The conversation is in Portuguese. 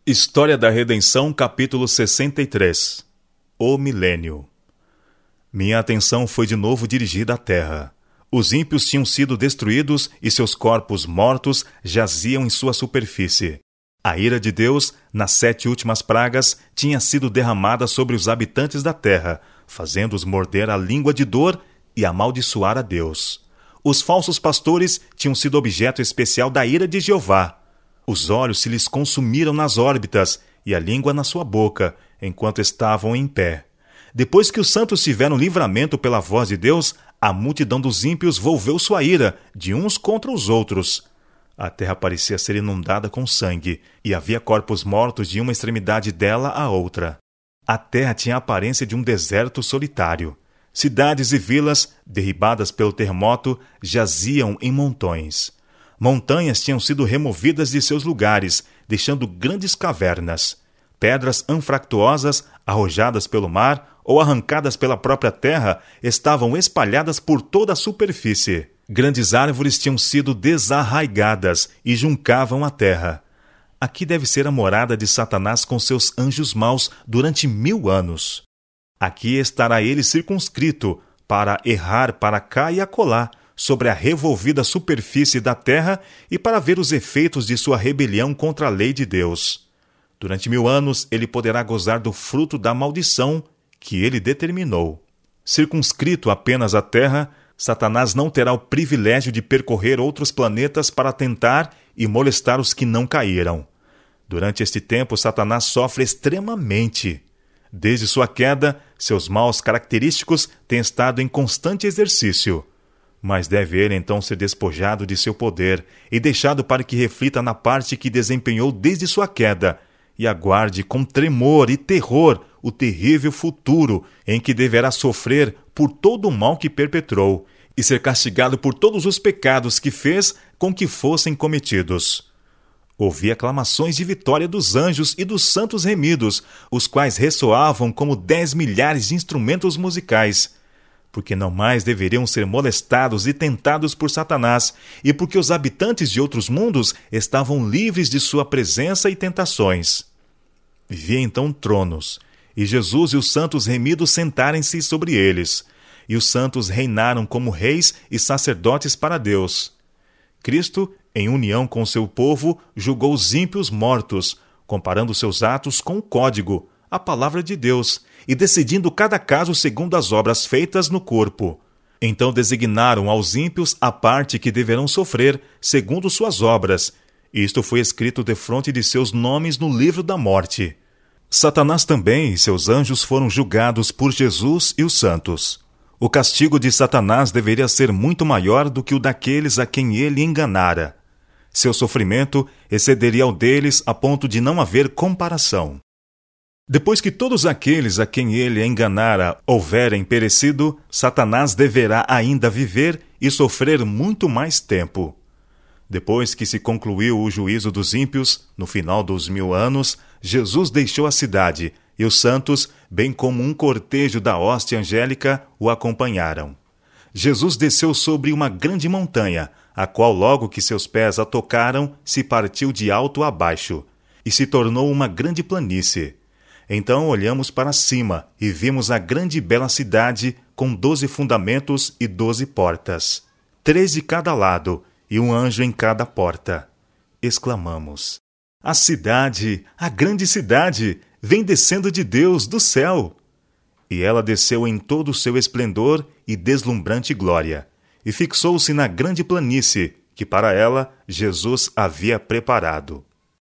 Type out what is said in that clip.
História da Redenção, capítulo 63. O Milênio. Minha atenção foi de novo dirigida à terra. Os ímpios tinham sido destruídos e seus corpos mortos jaziam em sua superfície. A ira de Deus, nas 7 últimas pragas, tinha sido derramada sobre os habitantes da terra, fazendo-os morder a língua de dor e amaldiçoar a Deus. Os falsos pastores tinham sido objeto especial da ira de Jeová. Os olhos se lhes consumiram nas órbitas e a língua na sua boca, enquanto estavam em pé. Depois que os santos tiveram livramento pela voz de Deus, a multidão dos ímpios volveu sua ira de uns contra os outros. A terra parecia ser inundada com sangue, e havia corpos mortos de uma extremidade dela à outra. A terra tinha a aparência de um deserto solitário. Cidades e vilas, derribadas pelo terremoto, jaziam em montões. Montanhas tinham sido removidas de seus lugares, deixando grandes cavernas. Pedras anfractuosas, arrojadas pelo mar ou arrancadas pela própria terra, estavam espalhadas por toda a superfície. Grandes árvores tinham sido desarraigadas e juncavam a terra. Aqui deve ser a morada de Satanás com seus anjos maus durante 1000 anos. Aqui estará ele circunscrito, para errar para cá e acolá, sobre a revolvida superfície da terra e para ver os efeitos de sua rebelião contra a lei de Deus. Durante 1000 anos ele poderá gozar do fruto da maldição que ele determinou. Circunscrito apenas à terra, Satanás não terá o privilégio de percorrer outros planetas para tentar e molestar os que não caíram. Durante este tempo, Satanás sofre extremamente. Desde sua queda, seus maus característicos têm estado em constante exercício. Mas deve ele então ser despojado de seu poder e deixado para que reflita na parte que desempenhou desde sua queda e aguarde com tremor e terror o terrível futuro em que deverá sofrer por todo o mal que perpetrou e ser castigado por todos os pecados que fez com que fossem cometidos. Ouvi aclamações de vitória dos anjos e dos santos remidos, os quais ressoavam como 10 milhares de instrumentos musicais, porque não mais deveriam ser molestados e tentados por Satanás, e porque os habitantes de outros mundos estavam livres de sua presença e tentações. Vi então tronos, e Jesus e os santos remidos sentarem-se sobre eles, e os santos reinaram como reis e sacerdotes para Deus. Cristo, em união com seu povo, julgou os ímpios mortos, comparando seus atos com o código, a palavra de Deus, e decidindo cada caso segundo as obras feitas no corpo. Então designaram aos ímpios a parte que deverão sofrer, segundo suas obras. Isto foi escrito defronte de seus nomes no livro da morte. Satanás também e seus anjos foram julgados por Jesus e os santos. O castigo de Satanás deveria ser muito maior do que o daqueles a quem ele enganara. Seu sofrimento excederia ao deles a ponto de não haver comparação. Depois que todos aqueles a quem ele enganara houverem perecido, Satanás deverá ainda viver e sofrer muito mais tempo. Depois que se concluiu o juízo dos ímpios, no final dos 1000 anos, Jesus deixou a cidade, e os santos, bem como um cortejo da hoste angélica, o acompanharam. Jesus desceu sobre uma grande montanha, a qual logo que seus pés a tocaram, se partiu de alto a baixo, e se tornou uma grande planície. Então olhamos para cima e vimos a grande e bela cidade com 12 fundamentos e 12 portas, 3 de cada lado e um anjo em cada porta. Exclamamos: a cidade, a grande cidade, vem descendo de Deus do céu. E ela desceu em todo o seu esplendor e deslumbrante glória, e fixou-se na grande planície que para ela Jesus havia preparado.